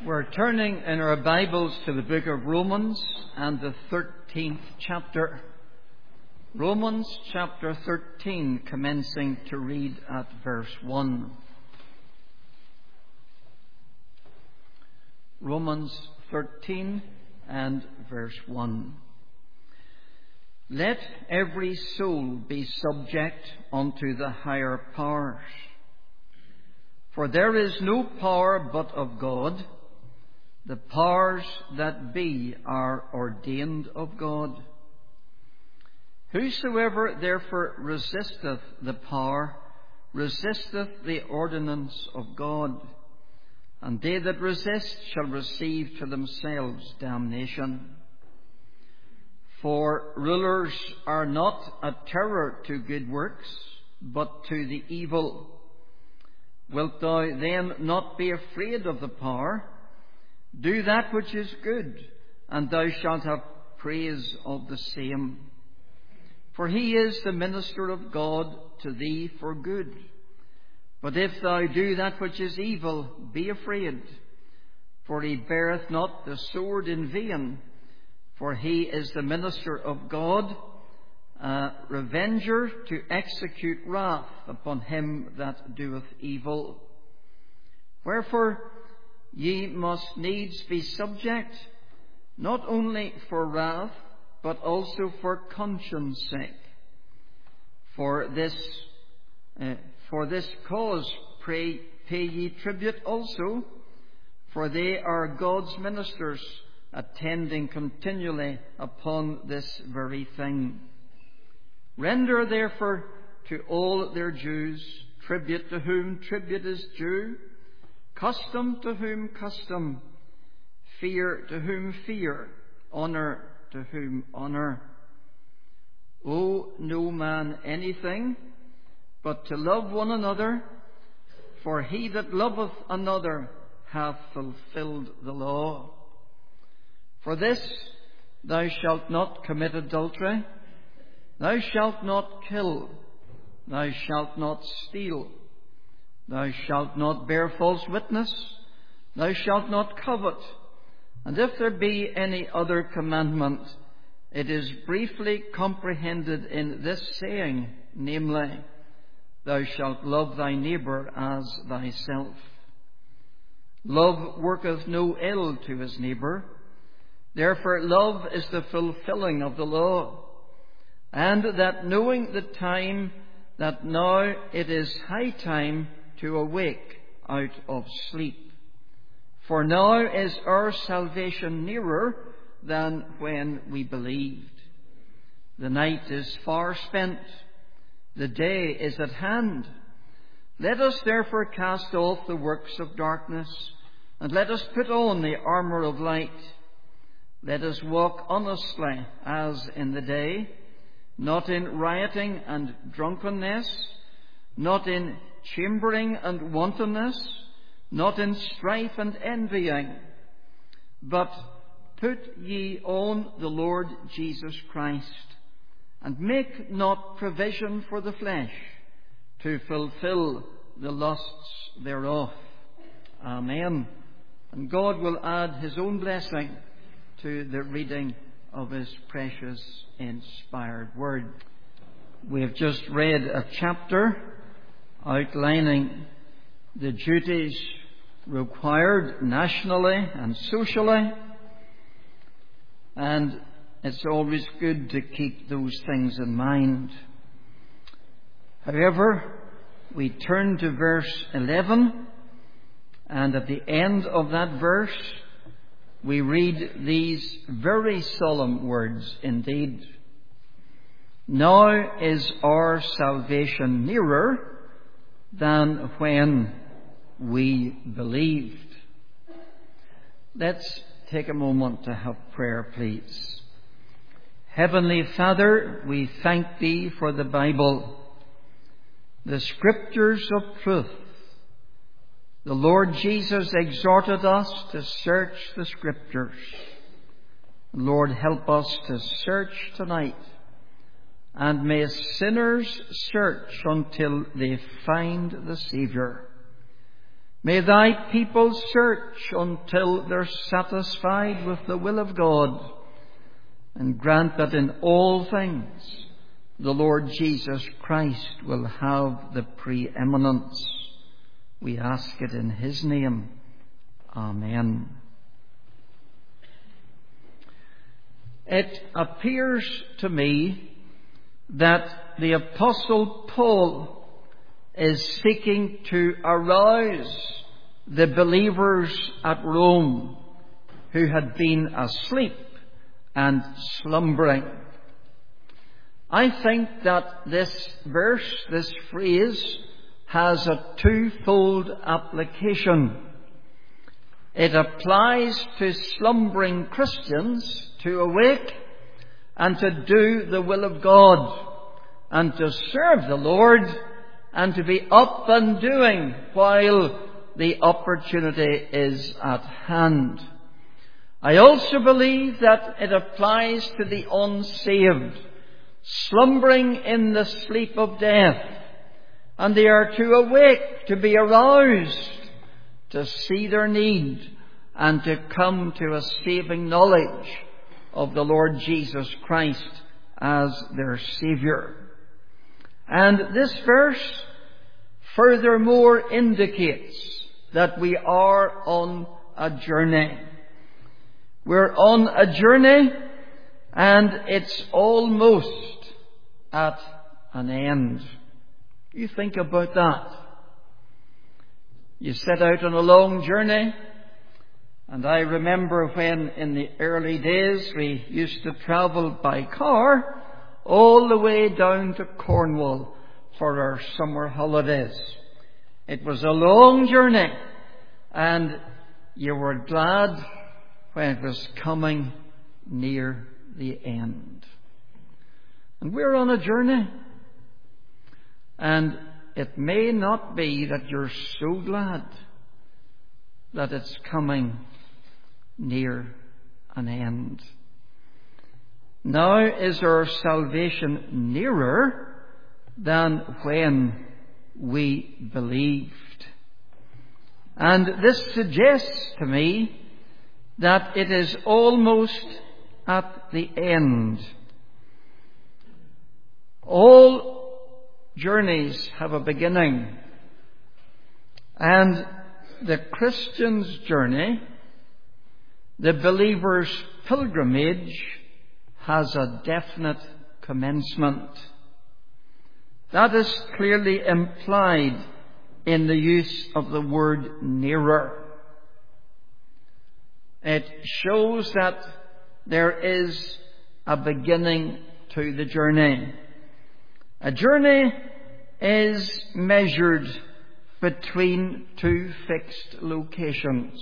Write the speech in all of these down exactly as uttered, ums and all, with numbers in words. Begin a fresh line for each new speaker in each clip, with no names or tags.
We're turning in our Bibles to the book of Romans and the thirteenth chapter. Romans chapter thirteen, commencing to read at verse one. Romans thirteen and verse one. Let every soul be subject unto the higher powers. For there is no power but of God. The powers that be are ordained of God. Whosoever therefore resisteth the power, resisteth the ordinance of God. And they that resist shall receive to themselves damnation. For rulers are not a terror to good works, but to the evil. Wilt thou then not be afraid of the power? Do that which is good, and thou shalt have praise of the same. For he is the minister of God to thee for good. But if thou do that which is evil, be afraid. For he beareth not the sword in vain. For he is the minister of God, a revenger to execute wrath upon him that doeth evil. Wherefore ye must needs be subject, not only for wrath, but also for conscience sake. For this, uh, for this cause pray, pay ye tribute also, for they are God's ministers, attending continually upon this very thing. Render therefore to all their dues, tribute to whom tribute is due, custom to whom custom, fear to whom fear, honour to whom honour. Owe no man anything but to love one another, for he that loveth another hath fulfilled the law. For this, thou shalt not commit adultery, thou shalt not kill, thou shalt not steal, thou shalt not bear false witness, thou shalt not covet. And if there be any other commandment, it is briefly comprehended in this saying, namely, thou shalt love thy neighbour as thyself. Love worketh no ill to his neighbour. Therefore love is the fulfilling of the law. And that knowing the time, that now it is high time to awake out of sleep. For now is our salvation nearer than when we believed. The night is far spent, the day is at hand. Let us therefore cast off the works of darkness, and let us put on the armour of light. Let us walk honestly as in the day, not in rioting and drunkenness, not in chambering and wantonness, not in strife and envying, but put ye on the Lord Jesus Christ, and make not provision for the flesh to fulfill the lusts thereof. Amen. And God will add his own blessing to the reading of his precious inspired word. We have just read a chapter outlining the duties required nationally and socially, and it's always good to keep those things in mind. However, we turn to verse eleven, and at the end of that verse we read these very solemn words indeed. Now is our salvation nearer than when we believed. Let's take a moment to have prayer, please. Heavenly Father, we thank Thee for the Bible, the Scriptures of truth. The Lord Jesus exhorted us to search the Scriptures. Lord, help us to search tonight, and may sinners search until they find the Saviour. May thy people search until they're satisfied with the will of God, and grant that in all things the Lord Jesus Christ will have the preeminence. We ask it in his name. Amen. It appears to me that the Apostle Paul is seeking to arouse the believers at Rome who had been asleep and slumbering. I think that this verse, this phrase, has a twofold application. It applies to slumbering Christians to awake and to do the will of God and to serve the Lord and to be up and doing while the opportunity is at hand. I also believe that it applies to the unsaved, slumbering in the sleep of death, and they are to awake, to be aroused, to see their need, and to come to a saving knowledge of the Lord Jesus Christ as their Saviour. And this verse furthermore indicates that we are on a journey. We're on a journey, and it's almost at an end. You think about that. You set out on a long journey, and I remember when in the early days we used to travel by car all the way down to Cornwall for our summer holidays. It was a long journey, and you were glad when it was coming near the end. And we're on a journey, and it may not be that you're so glad that it's coming near an end. Now is our salvation nearer than when we believed. And this suggests to me that it is almost at the end. All journeys have a beginning, and the Christian's journey, the believer's pilgrimage, has a definite commencement. That is clearly implied in the use of the word nearer. It shows that there is a beginning to the journey. A journey is measured between two fixed locations.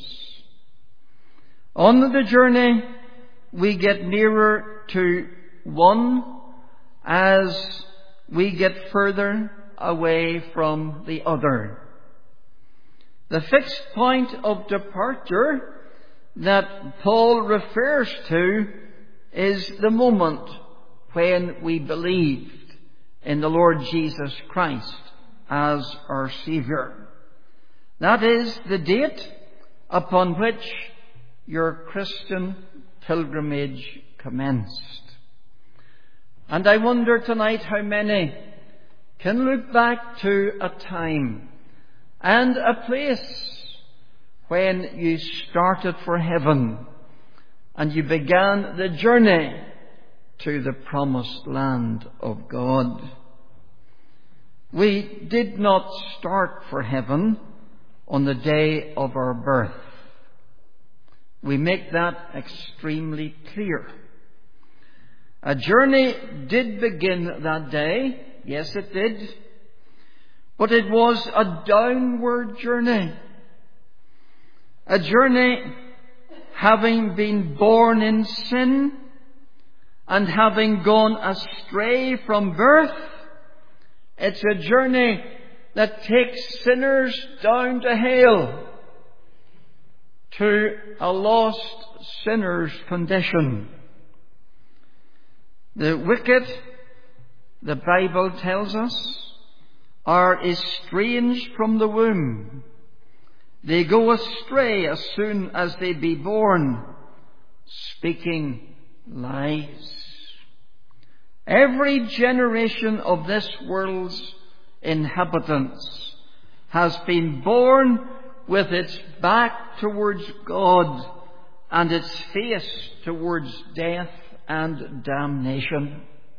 On the journey, we get nearer to one as we get further away from the other. The fixed point of departure that Paul refers to is the moment when we believed in the Lord Jesus Christ as our Saviour. That is the date upon which your Christian pilgrimage commenced. And I wonder tonight how many can look back to a time and a place when you started for heaven and you began the journey to the promised land of God. We did not start for heaven on the day of our birth. We make that extremely clear. A journey did begin that day. Yes, it did. But it was a downward journey. A journey having been born in sin and having gone astray from birth. It's a journey that takes sinners down to hell, to a lost sinner's condition. The wicked, the Bible tells us, are estranged from the womb. They go astray as soon as they be born, speaking lies. Every generation of this world's inhabitants has been born with its back towards God and its face towards death and damnation.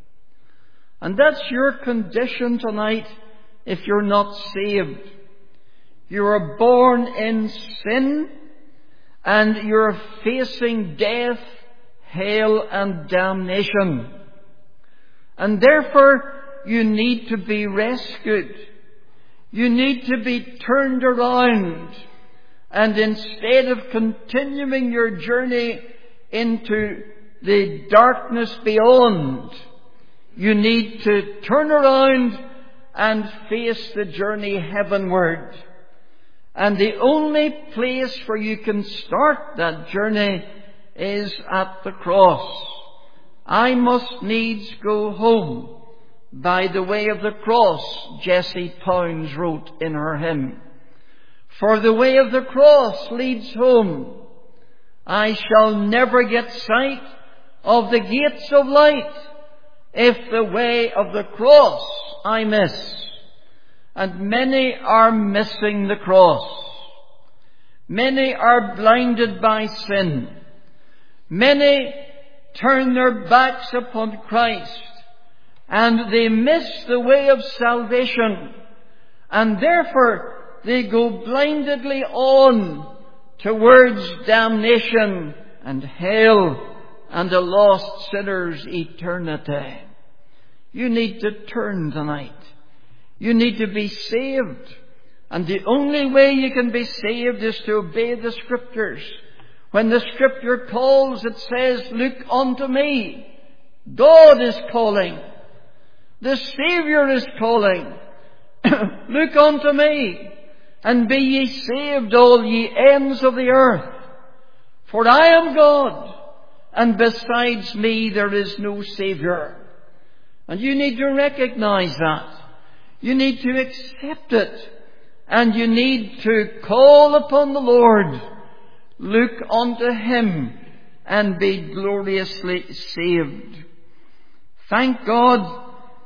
And that's your condition tonight if you're not saved. You are born in sin and you're facing death, hell and damnation. And therefore you need to be rescued. You need to be turned around. And instead of continuing your journey into the darkness beyond, you need to turn around and face the journey heavenward. And the only place where you can start that journey is at the cross. I must needs go home by the way of the cross, Jessie Pounds wrote in her hymn. For the way of the cross leads home. I shall never get sight of the gates of light if the way of the cross I miss. And many are missing the cross. Many are blinded by sin. Many turn their backs upon Christ and they miss the way of salvation, and therefore they go blindedly on towards damnation and hell and a lost sinner's eternity. You need to turn tonight. You need to be saved. And the only way you can be saved is to obey the Scriptures. When the Scripture calls, it says, "Look unto me." God is calling. The Saviour is calling. "Look unto me, and be ye saved, all ye ends of the earth. For I am God, and besides me there is no Saviour." And you need to recognize that. You need to accept it. And you need to call upon the Lord. Look unto Him and be gloriously saved. Thank God,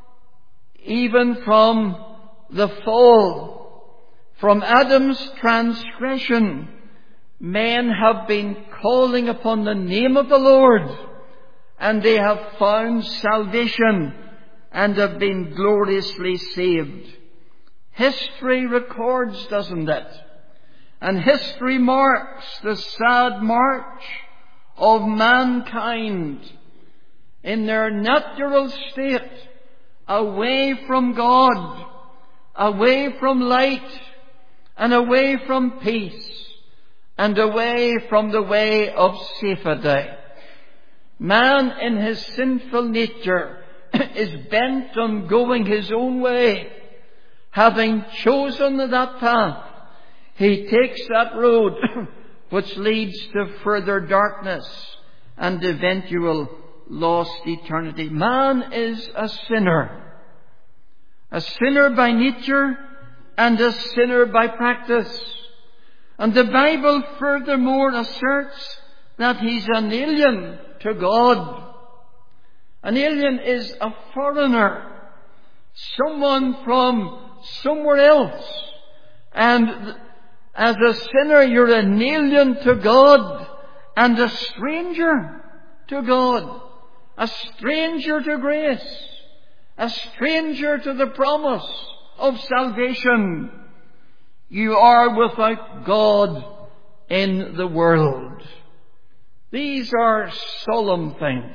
even from the fall, from Adam's transgression, men have been calling upon the name of the Lord, and they have found salvation and have been gloriously saved. History records, doesn't it? And history marks the sad march of mankind in their natural state, away from God, away from light, and away from peace, and away from the way of safety. Man in his sinful nature is bent on going his own way. Having chosen that path, he takes that road which leads to further darkness and eventual lost eternity. Man is a sinner. A sinner by nature and a sinner by practice. And the Bible furthermore asserts that he's an alien to God. An alien is a foreigner, someone from somewhere else. And as a sinner, you're an alien to God and a stranger to God, a stranger to grace, a stranger to the promise of salvation. You are without God in the world. These are solemn things.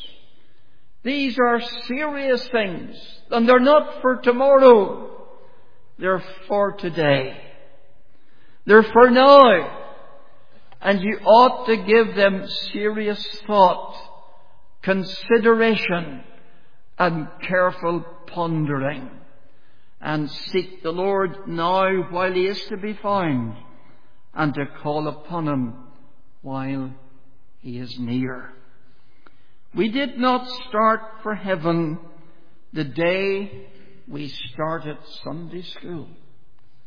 These are serious things, and they're not for tomorrow. They're for today. They're for now. And you ought to give them serious thought, consideration, and careful pondering. And seek the Lord now while He is to be found, and to call upon Him while He is near. We did not start for heaven the day we started Sunday school,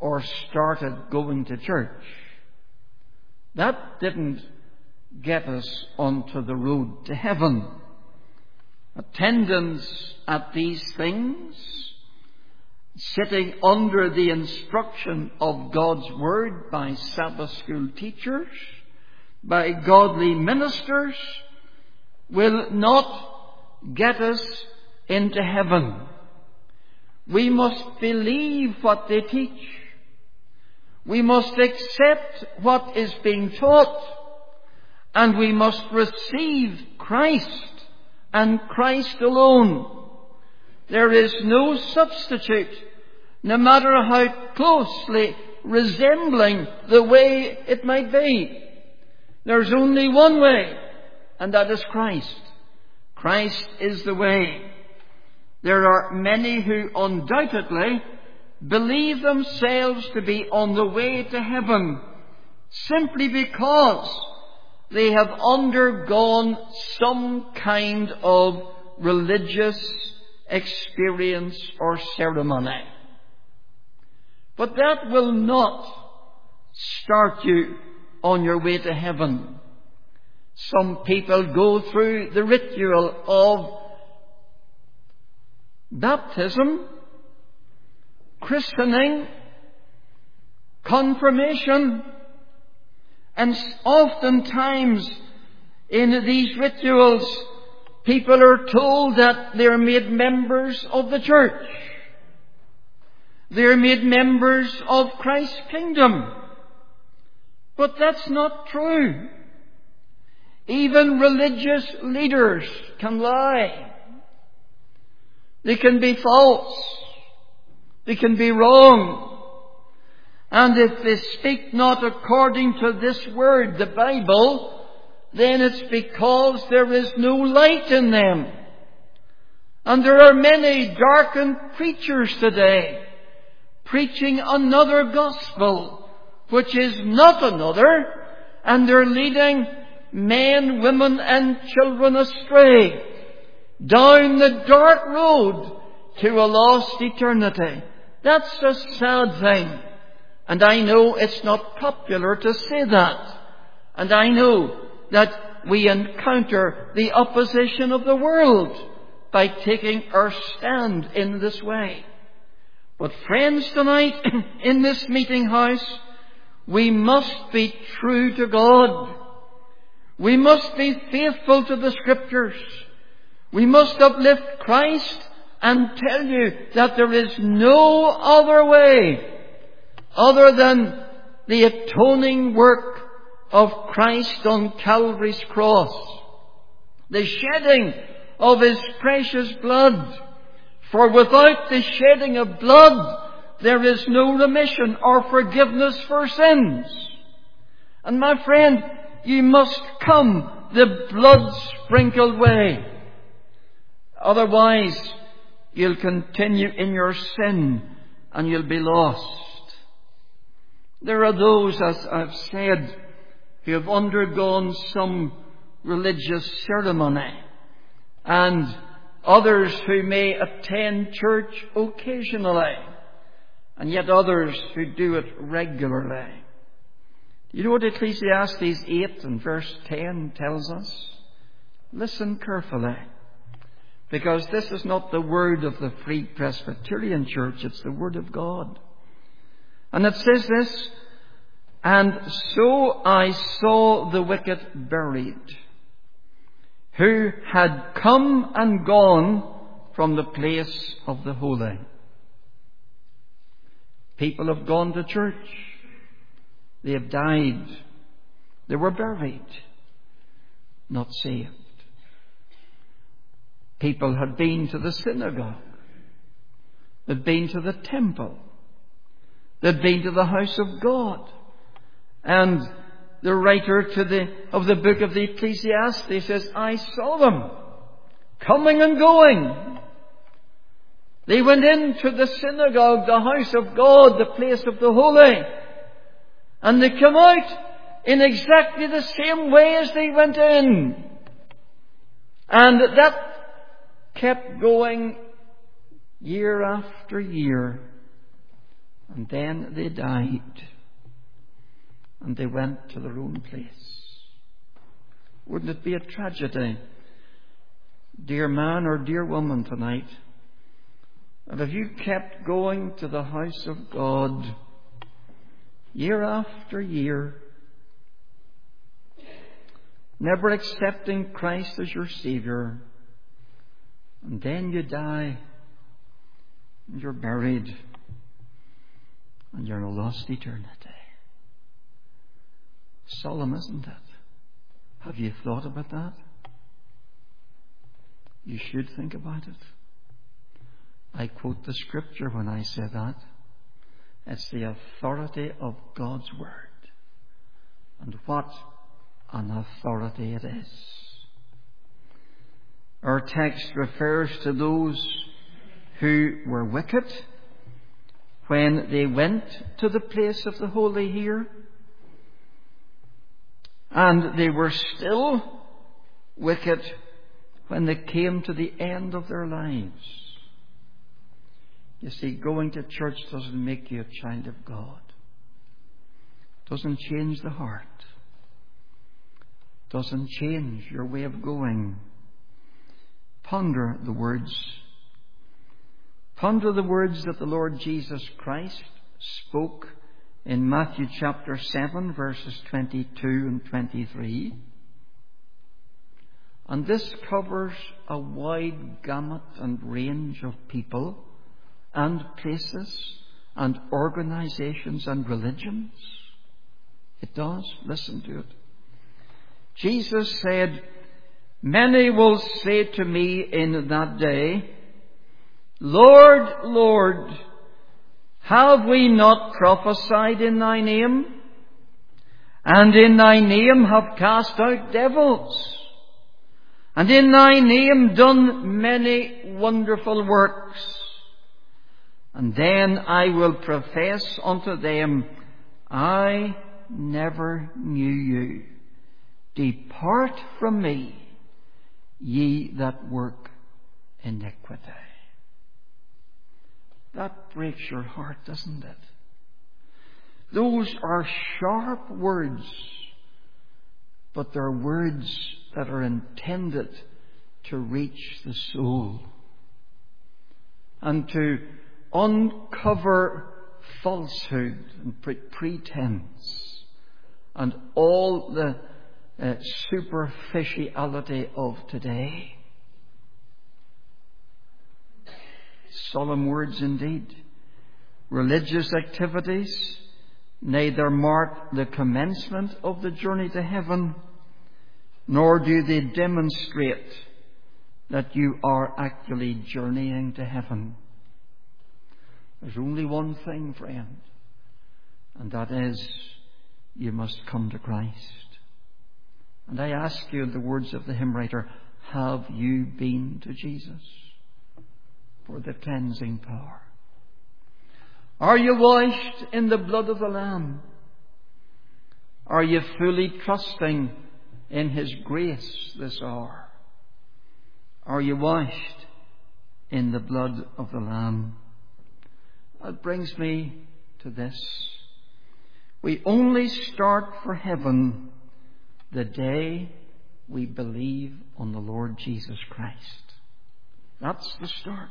or started going to church. That didn't get us onto the road to heaven. Attendance at these things, sitting under the instruction of God's Word by Sabbath school teachers, by godly ministers, will not get us into heaven. We must believe what they teach. We must accept what is being taught. And we must receive Christ and Christ alone. There is no substitute, no matter how closely resembling the way it might be. There's only one way, and that is Christ. Christ is the way. There are many who undoubtedly believe themselves to be on the way to heaven simply because they have undergone some kind of religious experience or ceremony. But that will not start you on your way to heaven. Some people go through the ritual of baptism, christening, confirmation, and oftentimes in these rituals people are told that they're made members of the church. They're made members of Christ's kingdom. But that's not true. Even religious leaders can lie. They can be false. They can be wrong. And if they speak not according to this word, the Bible, then it's because there is no light in them. And there are many darkened preachers today preaching another gospel, which is not another, and they're leading men, women, and children astray down the dark road to a lost eternity. That's a sad thing. And I know it's not popular to say that. And I know that we encounter the opposition of the world by taking our stand in this way. But friends, tonight in this meeting house, we must be true to God. We must be faithful to the Scriptures. We must uplift Christ and tell you that there is no other way other than the atoning work of Christ on Calvary's cross, the shedding of His precious blood. For without the shedding of blood, there is no remission or forgiveness for sins. And my friend, you must come the blood-sprinkled way. Otherwise, you'll continue in your sin and you'll be lost. There are those, as I've said, who have undergone some religious ceremony, and others who may attend church occasionally, and yet others who do it regularly. You know what Ecclesiastes eight and verse ten tells us? Listen carefully, because this is not the word of the Free Presbyterian Church, it's the word of God. And it says this, "And so I saw the wicked buried, who had come and gone from the place of the holy." People have gone to church. They have died. They were buried, not saved. People had been to the synagogue. They'd been to the temple. They'd been to the house of God. And the writer to the, of the book of the Ecclesiastes says, "I saw them coming and going." They went into the synagogue, the house of God, the place of the holy. And they come out in exactly the same way as they went in. And that kept going year after year. And then they died. And they went to their own place. Wouldn't it be a tragedy, dear man or dear woman tonight, that if you kept going to the house of God year after year, never accepting Christ as your Saviour, and then you die, and you're buried, and you're in a lost eternity. Solemn, isn't it? Have you thought about that? You should think about it. I quote the Scripture when I say that. It's the authority of God's Word. And what an authority it is. Our text refers to those who were wicked when they went to the place of the holy here. And they were still wicked when they came to the end of their lives. You see, going to church doesn't make you a child of God. Doesn't change the heart. Doesn't change your way of going. Ponder the words. Ponder the words that the Lord Jesus Christ spoke in Matthew chapter seven, verses twenty-two and twenty-three. And this covers a wide gamut and range of people and places and organizations and religions. It does. Listen to it. Jesus said, "Many will say to me in that day, Lord, Lord, have we not prophesied in thy name? And in thy name have cast out devils? And in thy name done many wonderful works? And then I will profess unto them, I never knew you. Depart from me, ye that work iniquity." That breaks your heart, doesn't it? Those are sharp words, but they're words that are intended to reach the soul and to uncover falsehood and pretense and all the uh, superficiality of today. Solemn words indeed. Religious activities neither mark the commencement of the journey to heaven, nor do they demonstrate that you are actually journeying to heaven. There's only one thing, friend, and that is you must come to Christ. And I ask you, in the words of the hymn writer, have you been to Jesus for the cleansing power? Are you washed in the blood of the Lamb? Are you fully trusting in His grace this hour? Are you washed in the blood of the Lamb? That brings me to this. We only start for heaven the day we believe on the Lord Jesus Christ. That's the start.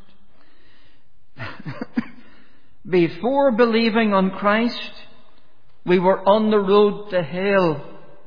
Before believing on Christ, we were on the road to hell.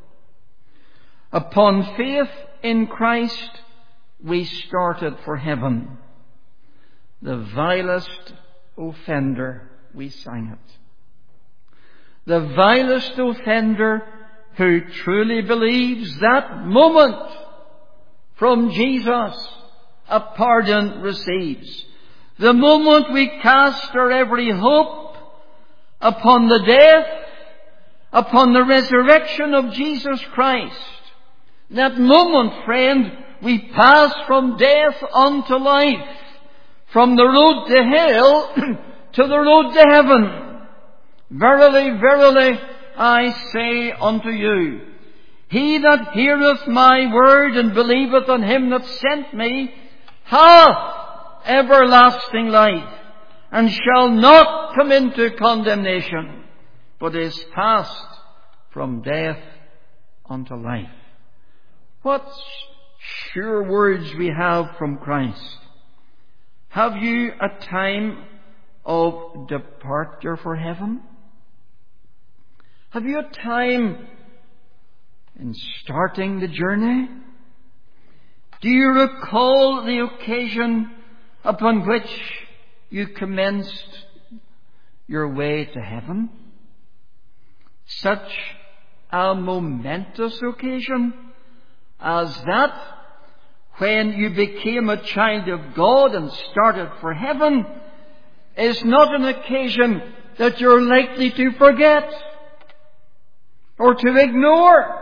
Upon faith in Christ, we started for heaven. The vilest offender, we sang it. The vilest offender who truly believes that moment from Jesus a pardon receives. The moment we cast our every hope upon the death, upon the resurrection of Jesus Christ, that moment, friend, we pass from death unto life, from the road to hell to the road to heaven. Verily, verily, I say unto you, he that heareth my word and believeth on him that sent me hath everlasting life, and shall not come into condemnation, but is passed from death unto life. What sure words we have from Christ. Have you a time of departure for heaven? Have you a time in starting the journey? Do you recall the occasion upon which you commenced your way to heaven? Such a momentous occasion as that, when you became a child of God and started for heaven, is not an occasion that you're likely to forget or to ignore.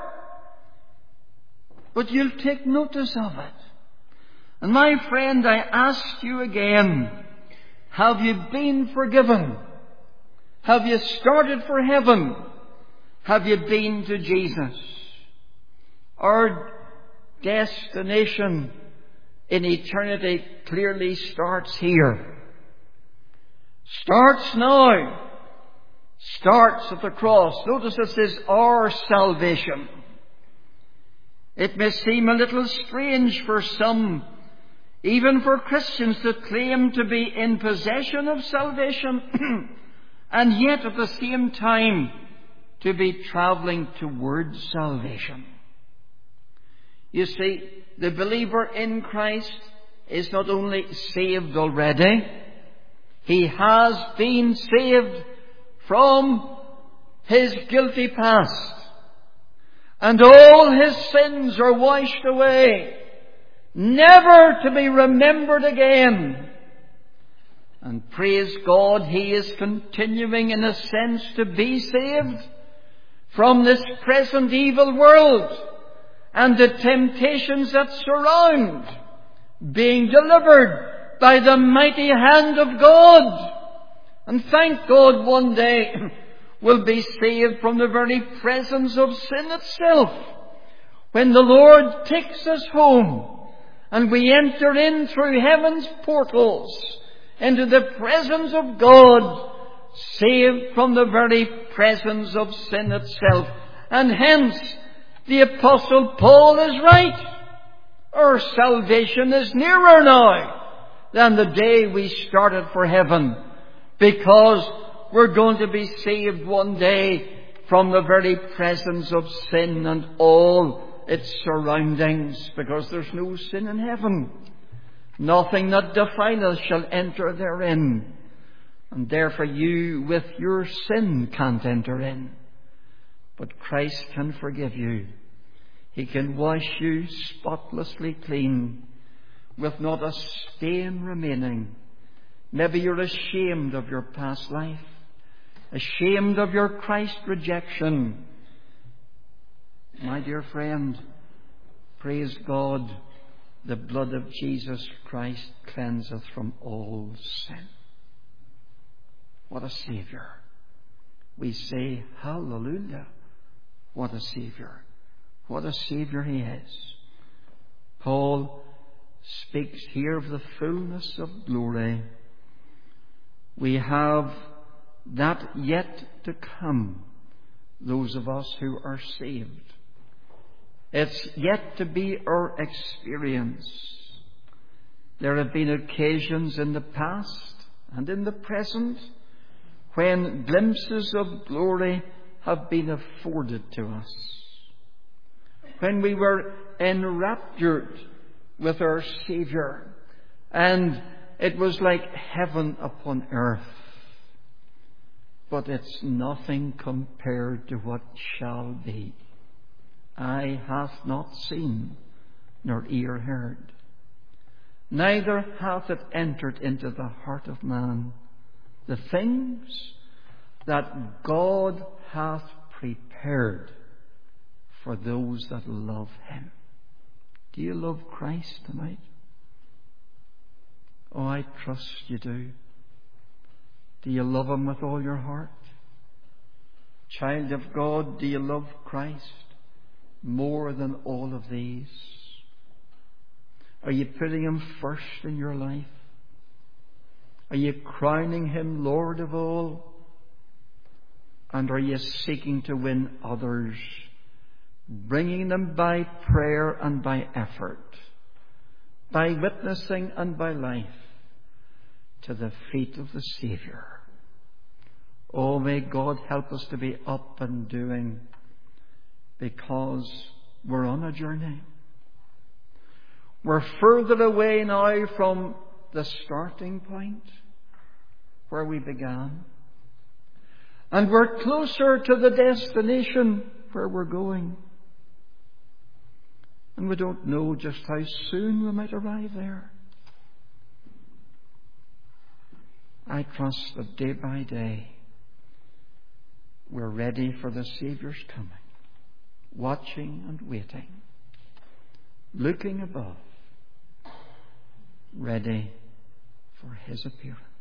But you'll take notice of it. And my friend, I ask you again, have you been forgiven? Have you started for heaven? Have you been to Jesus? Our destination in eternity clearly starts here. Starts now. Starts at the cross. Notice it says our salvation. It may seem a little strange for some, even for Christians, to claim to be in possession of salvation and yet at the same time to be travelling towards salvation. You see, the believer in Christ is not only saved already, he has been saved from his guilty past. And all his sins are washed away, never to be remembered again. And praise God, he is continuing in a sense to be saved from this present evil world and the temptations that surround, being delivered by the mighty hand of God. And thank God, one day will be saved from the very presence of sin itself, when the Lord takes us home and we enter in through heaven's portals into the presence of God, saved from the very presence of sin itself. And hence the Apostle Paul is right. Our salvation is nearer now than the day we started for heaven, because we're going to be saved one day from the very presence of sin and all its surroundings, because there's no sin in heaven. Nothing that defileth shall enter therein. And therefore you with your sin can't enter in. But Christ can forgive you. He can wash you spotlessly clean, with not a stain remaining. Maybe you're ashamed of your past life, ashamed of your Christ rejection. My dear friend, praise God, the blood of Jesus Christ cleanseth from all sin. What a Saviour. We say, hallelujah. What a Saviour. What a Saviour He is. Paul speaks here of the fullness of glory. We have that yet to come, those of us who are saved. It's yet to be our experience. There have been occasions in the past and in the present when glimpses of glory have been afforded to us. When we were enraptured with our Saviour, and it was like heaven upon earth. But it's nothing compared to what shall be. Eye hath not seen, nor ear heard. Neither hath it entered into the heart of man the things that God hath prepared for those that love Him. Do you love Christ tonight? Oh, I trust you do. Do you love Him with all your heart? Child of God, do you love Christ more than all of these? Are you putting Him first in your life?
Are you crowning Him Lord of all? And are you seeking to win others, bringing them by prayer and by effort, by witnessing and by life, to the feet of the Saviour? Oh, may God help us to be up and doing, because we're on a journey. We're further away now from the starting point where we began. And we're closer to the destination where we're going. And we don't know just how soon we might arrive there. I trust that day by day we're ready for the Saviour's coming, watching and waiting, looking above, ready for His appearance.